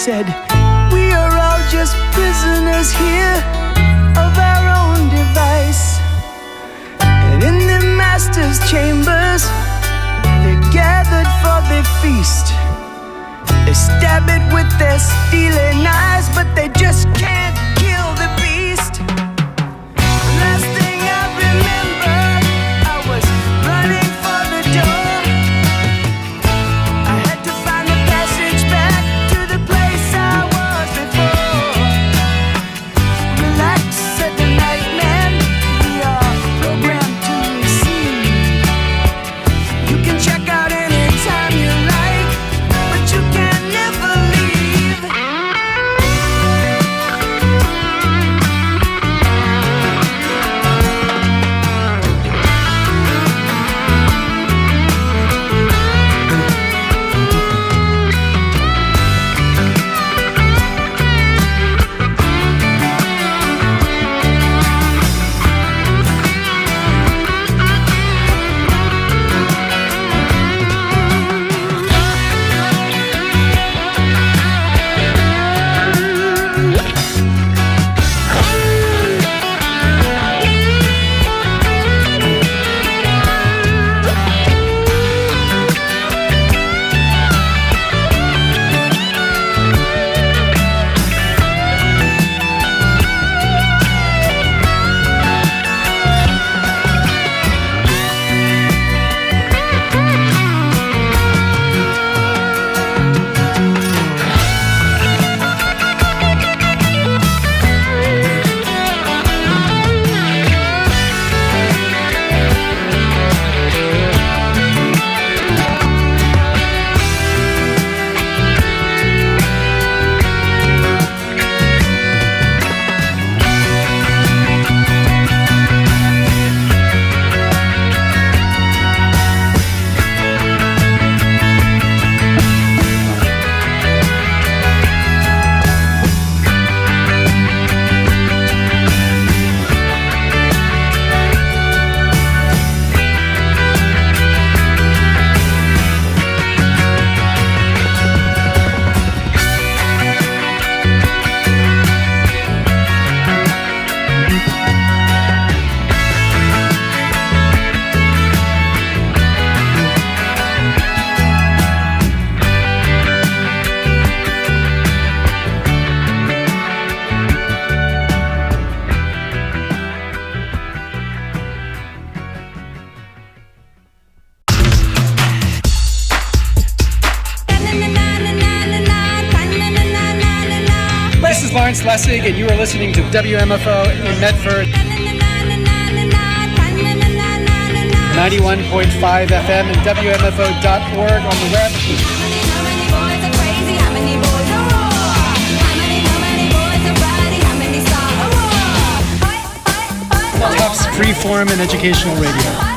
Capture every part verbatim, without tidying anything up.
said, we are all just prisoners here of our own device. And in the master's chambers, they're gathered for their feast. They stab it with their steely knives, but they just can't kill the beast. The last thing I remember, I was running for the door. I had to find the passage back to the place I was before. Relax, said the night man, we are programmed to receive. You can check out anytime you like, but you can never leave. This is Lawrence Lessig, and you are listening to W M F O in Medford. ninety-one point five F M and W M F O dot org on the web. Tufts Freeform and Educational Radio.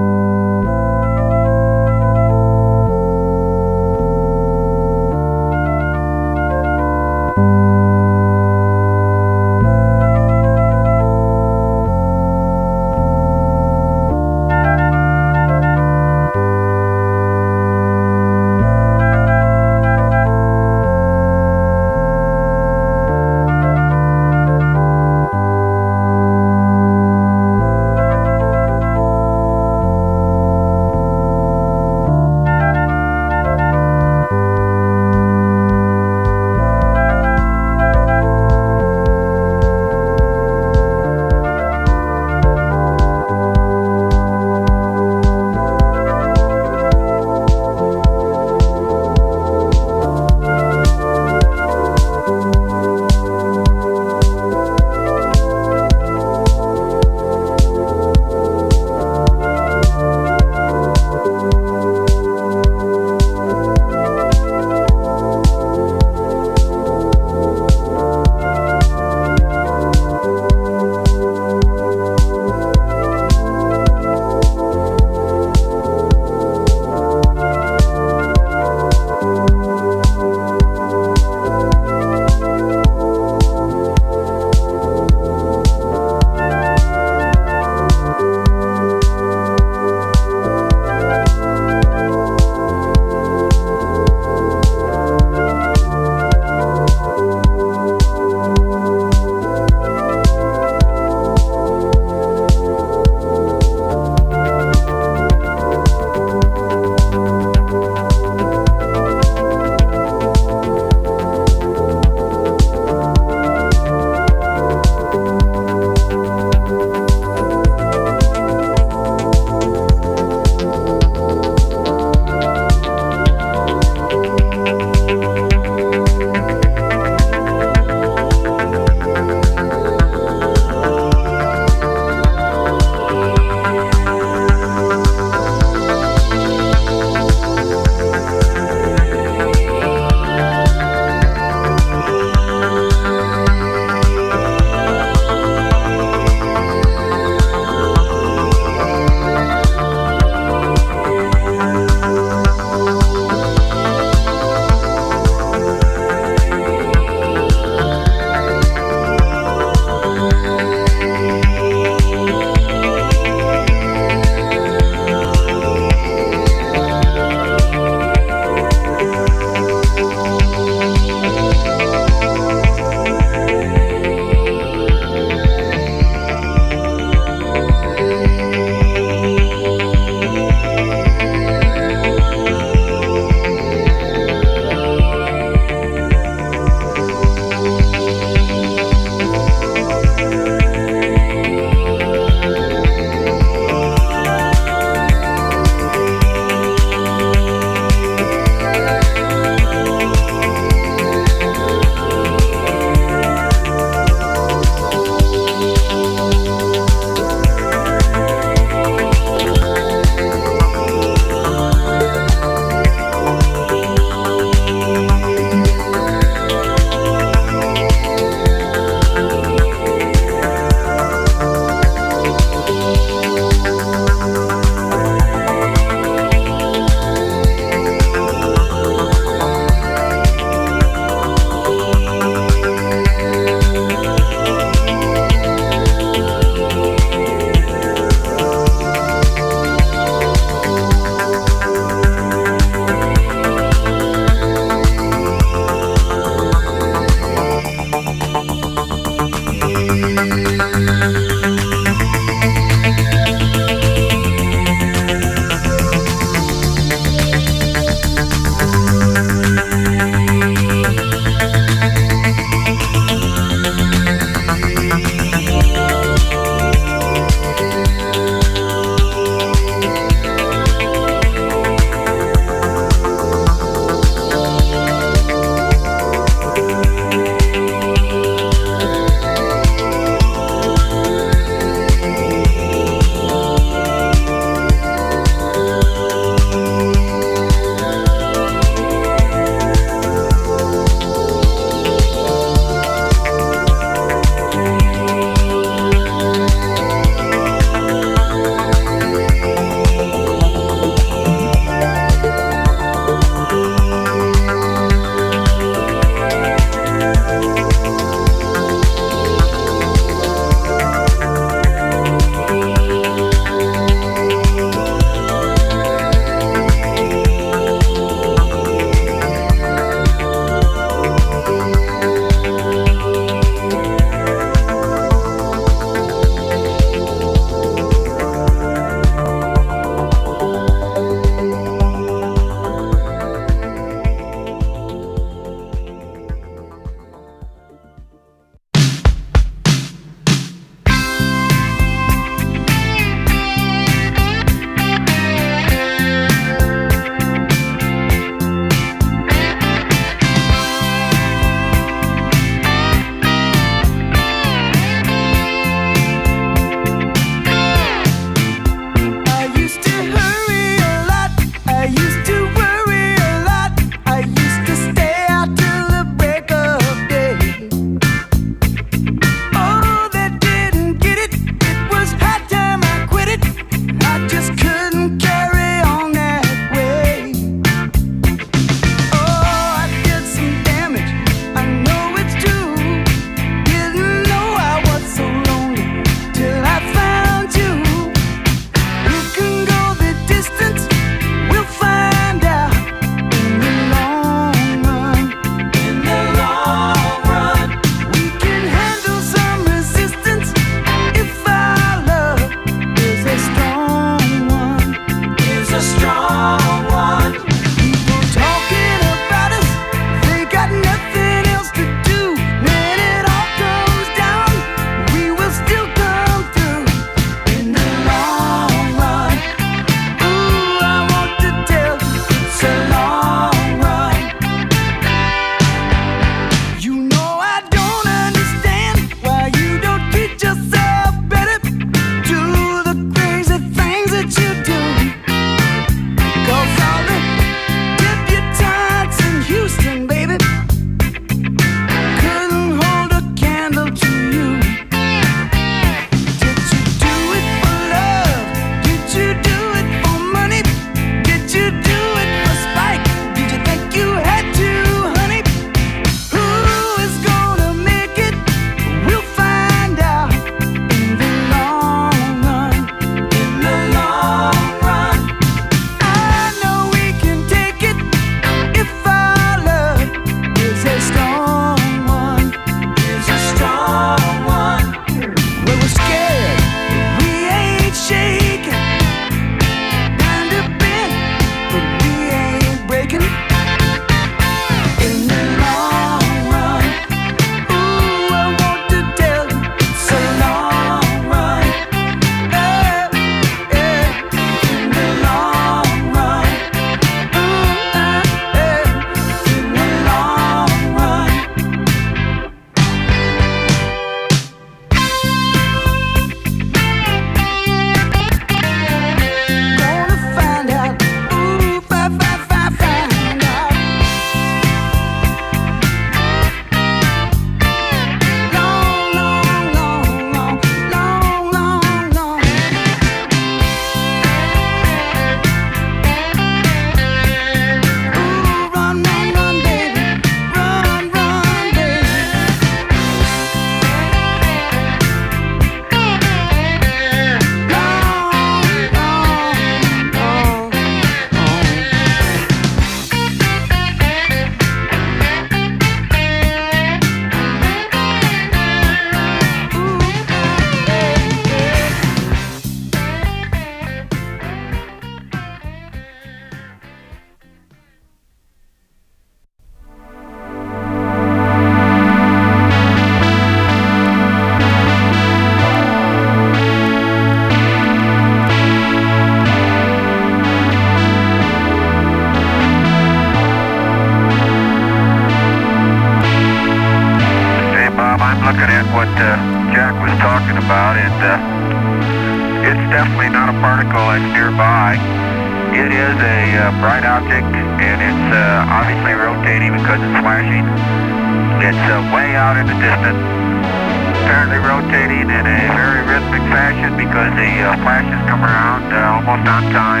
was talking about, and uh, it's definitely not a particle that's nearby. It is a uh, bright object, and it's uh, obviously rotating because it's flashing. It's uh, way out in the distance, apparently rotating in a very rhythmic fashion because the uh, flashes come around uh, almost on time.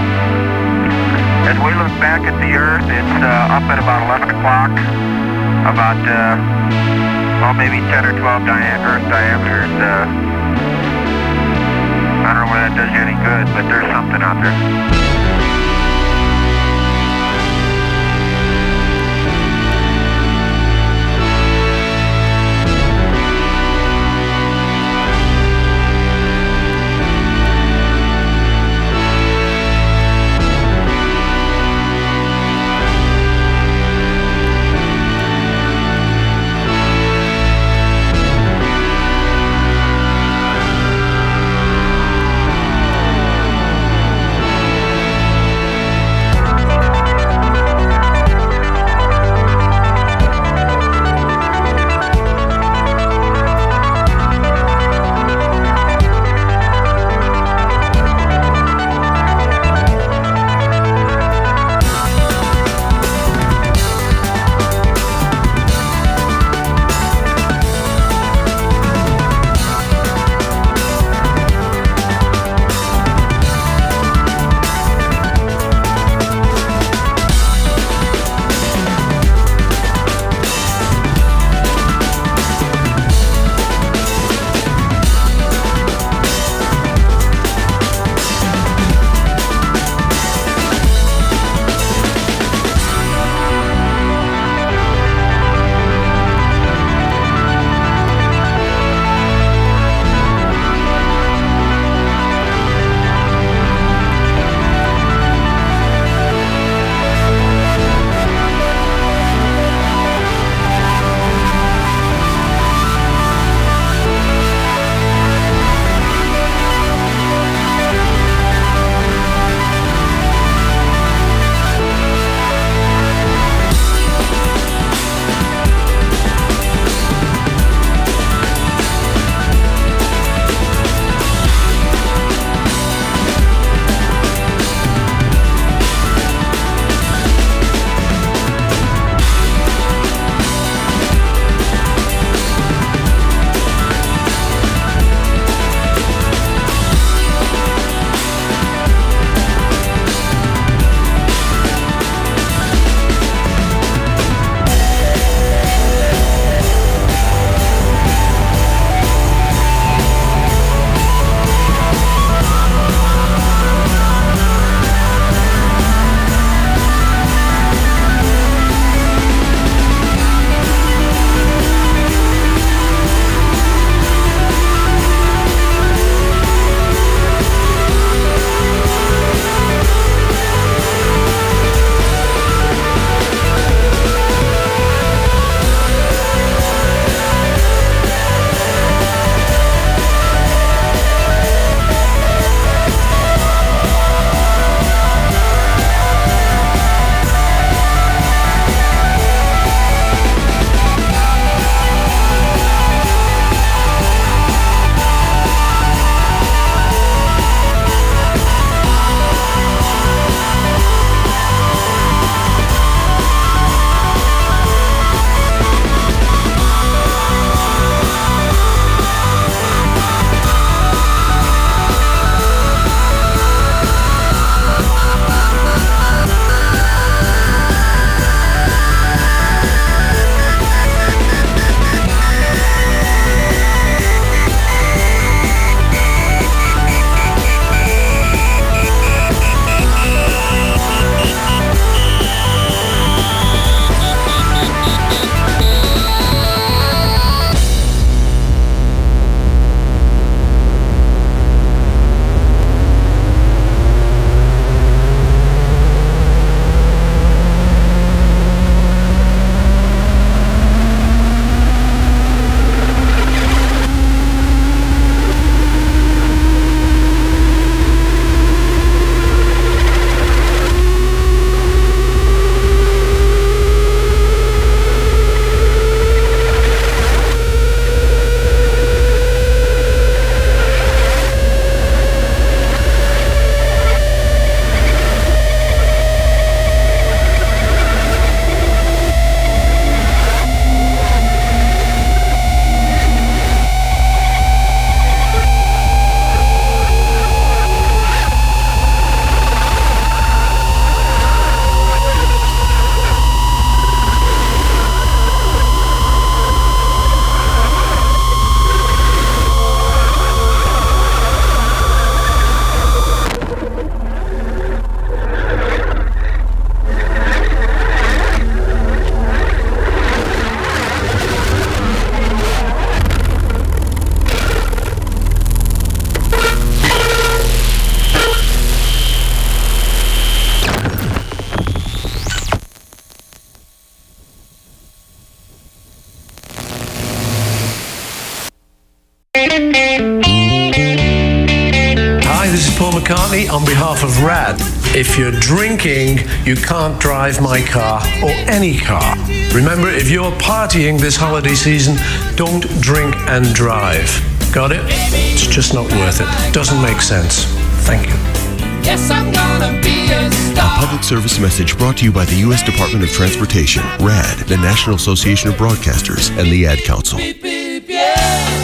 As we look back at the Earth, it's uh, up at about eleven o'clock, about uh, well, maybe ten or twelve dia Earth diameters. Uh, I don't know whether that does you any good, but there's something out there. Paul McCartney on behalf of RAD. If you're drinking, you can't drive my car or any car. Remember, if you're partying this holiday season, don't drink and drive. Got it? It's just not worth it. Doesn't make sense. Thank you. Yes, I'm gonna be a star. A public service message brought to you by the U S Department of Transportation, RAD, the National Association of Broadcasters, and the Ad Council. Beep, beep, yeah.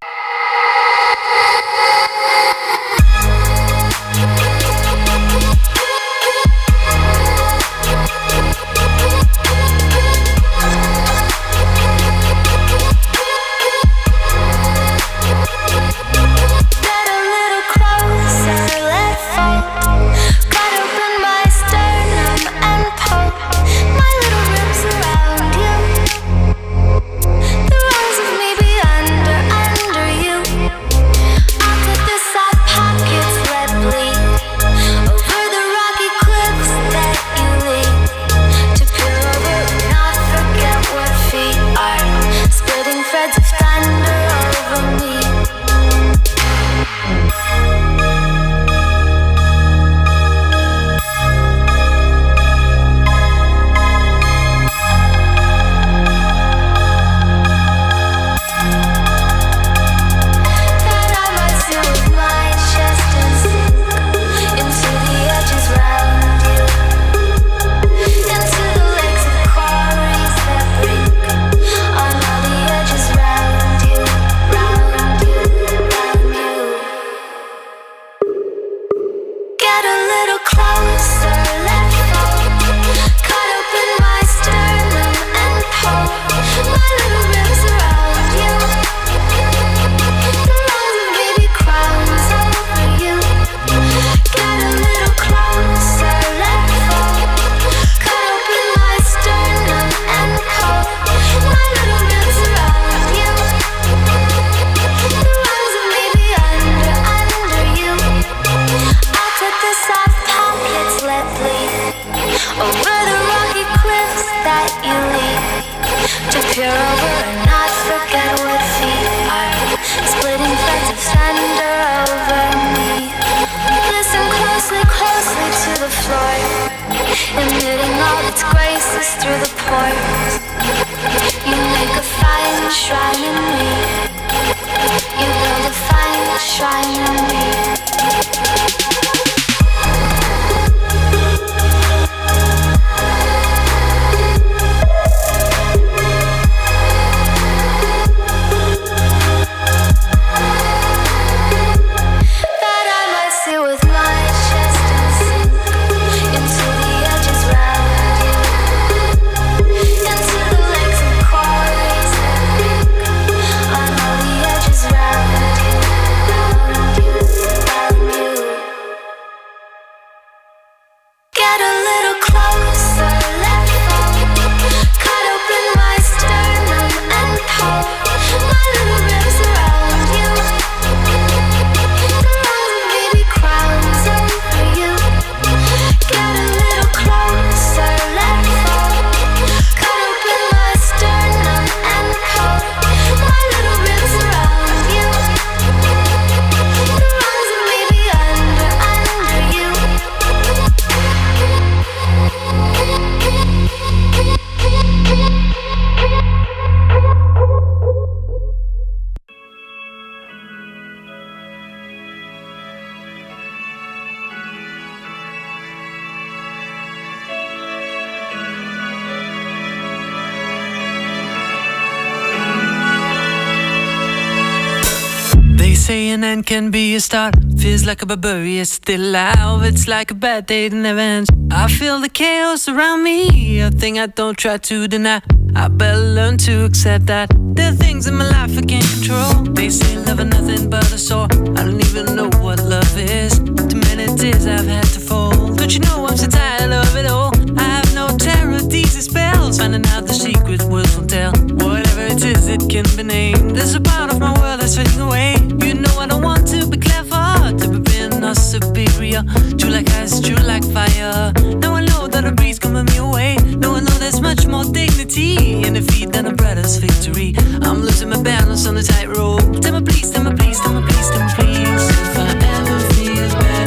Say an end can be a start. Feels like a barbarian still alive. It's like a bad day that never ends. I feel the chaos around me, a thing I don't try to deny. I better learn to accept that there are things in my life I can't control. They say love is nothing but a sore. I don't even know what love is. Too many tears I've had to fold. Don't you know I'm so tired of it all? I have no terror, these are spells. Finding out the secret words won't tell. Whatever it is, it can be named. There's a part of my world that's fading away. You know I don't want to be clever, to be being not superior. True like ice, true like fire. Now I know that a breeze coming me away. Now I know there's much more dignity in defeat than a brother's victory. I'm losing my balance on the tightrope. Tell me please, tell me please, tell me please, tell me please. If I ever feel better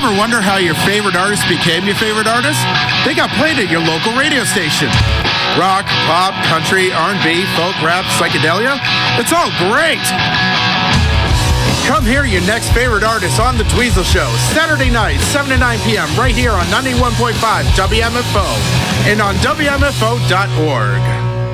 ever wonder how your favorite artist became your favorite artist? They got played at your local radio station. Rock, pop, country, R and B, folk, rap, psychedelia. It's all great. Come hear your next favorite artist on The Dweezil Show, Saturday night, seven to nine p.m., right here on ninety-one point five W M F O and on W M F O dot org.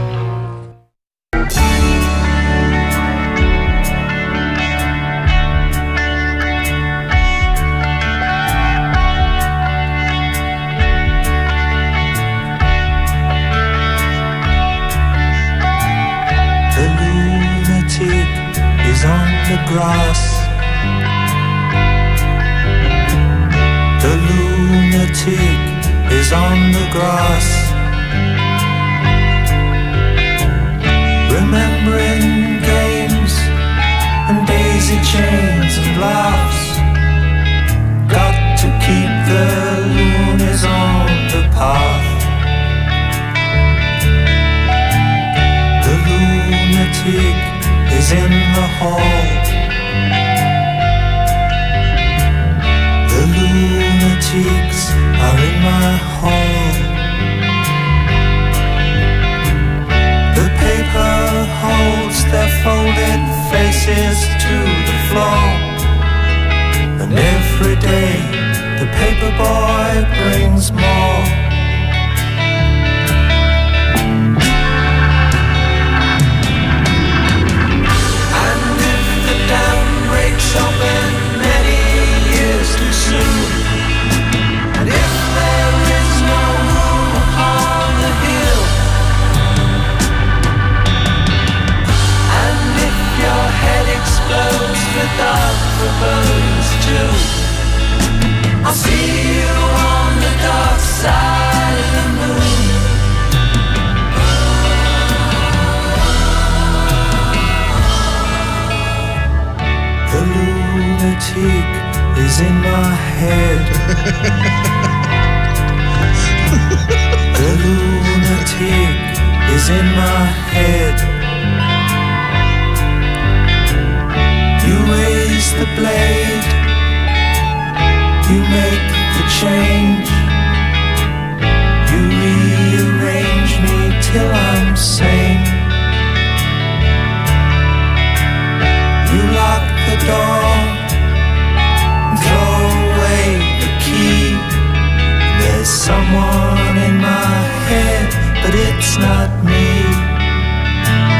On the grass, the lunatic is on the grass, remembering games and daisy chains and laughs. Got to keep the loonies on the path. The lunatic is in the hall. The lunatics are in my hall. The paper holds their folded faces to the floor, and every day the paper boy brings more. Open many years too soon, and if there is no room upon the hill, and if your head explodes without forebodings too, I'll see you on the dark side of the moon. The lunatic is in my head. The lunatic is in my head. You raise the blade, you make the change, you rearrange me till I'm sane. You lock the door, throw away the key. There's someone in my head, but it's not me.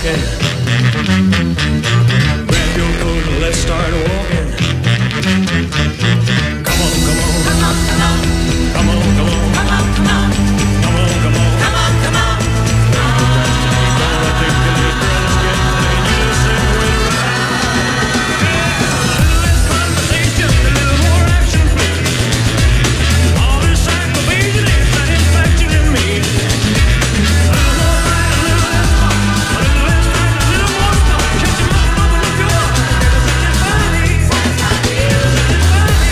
Okay. Grab your coat and let's start walking. Come on, come on. Come on, come on. Come on, come on. Come on, come on. Come on, come on. Come on, come on. Don't procrastinate, don't articulate, girl, let's get playing. You just say where to ride. A little less conversation, a little more action, please. All this aggravation ain't satisfaction in me. A little more fight, a little less talk. A little less time, a little more talk. Shut your mouth, open up your heart. It'll satisfy me. Satisfy me. It'll satisfy me.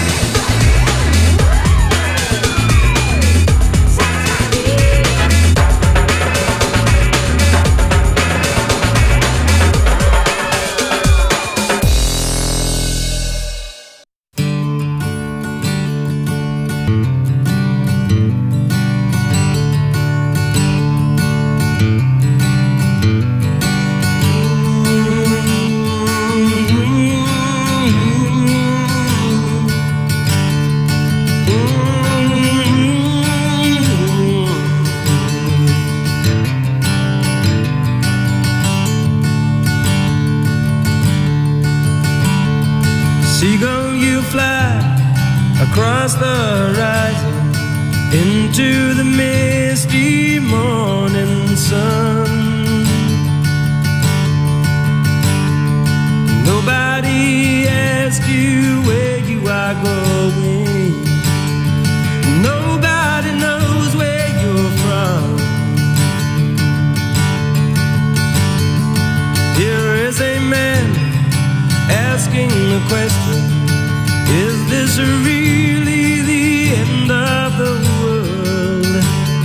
Seagull, you fly across the horizon into the misty morning sun. Nobody asks you where you are going. Nobody knows where you're from. Here is a man asking the question, is this really the end of the world?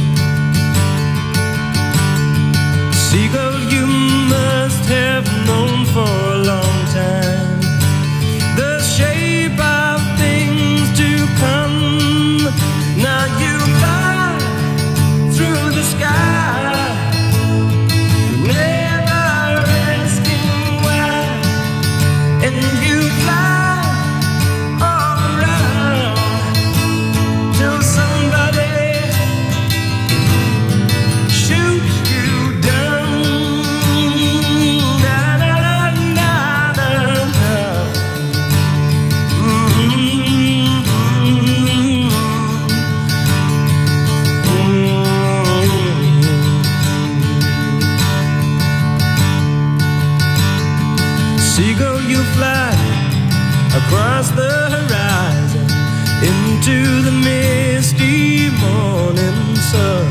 Seagull, you must have known for a long time the shape of things to come. Now you fly through the sky, never asking why. And you fly all around till somebody shoots you down. Na, na, na, na, na. Mm-hmm. Mm-hmm. Seagull, you fly across the horizon into the misty morning sun.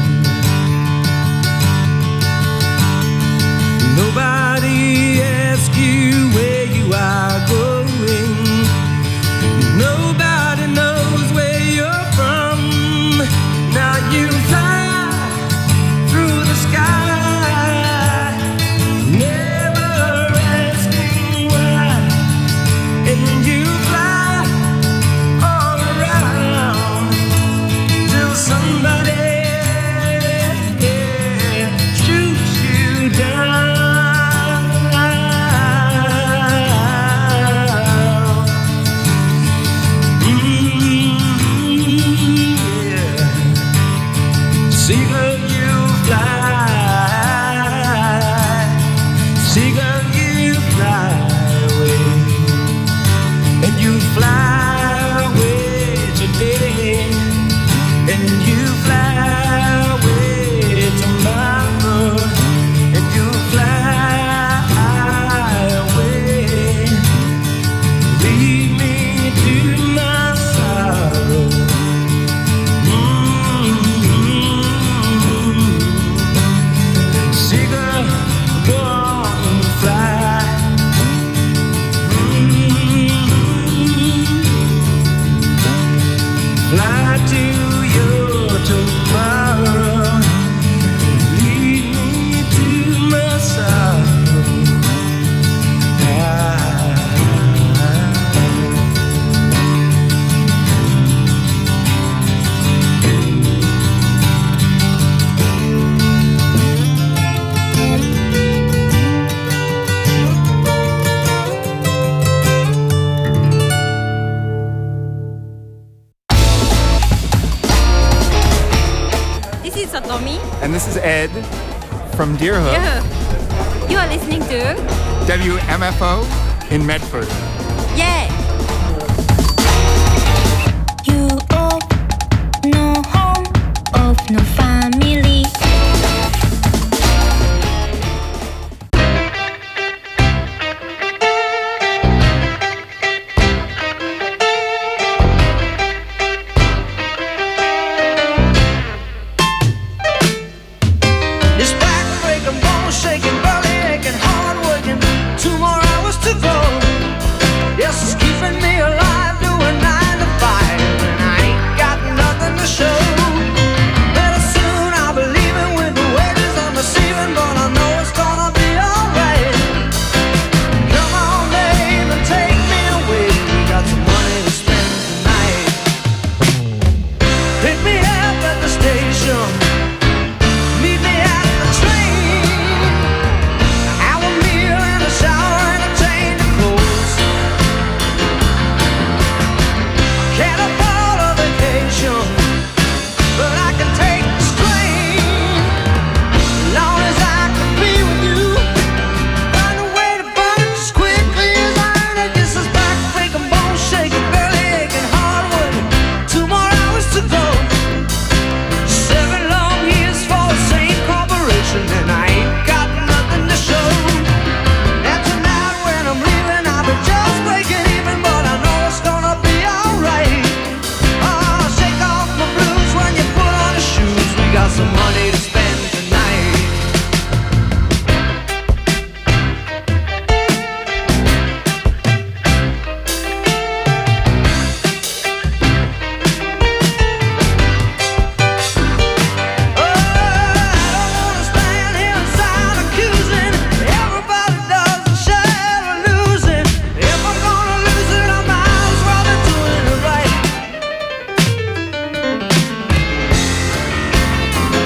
Nobody asks you where you are going. Nobody knows where you're from. Now you fly through the sky, never asking why. And you fly all around till somebody, yeah, shoots you down. Mm, yeah. Seagull, you fly. Seagull, you fly away. And you fly away today, and you fly away tomorrow, and you fly away, leave me to my sorrow. Mm-hmm. Seagull, go on and fly. Fly to your tomorrow, lead me to my sorrow. This is Satomi. And this is Ed from Deerhook. Yeah. You are listening to W M F O in Medford. Yeah.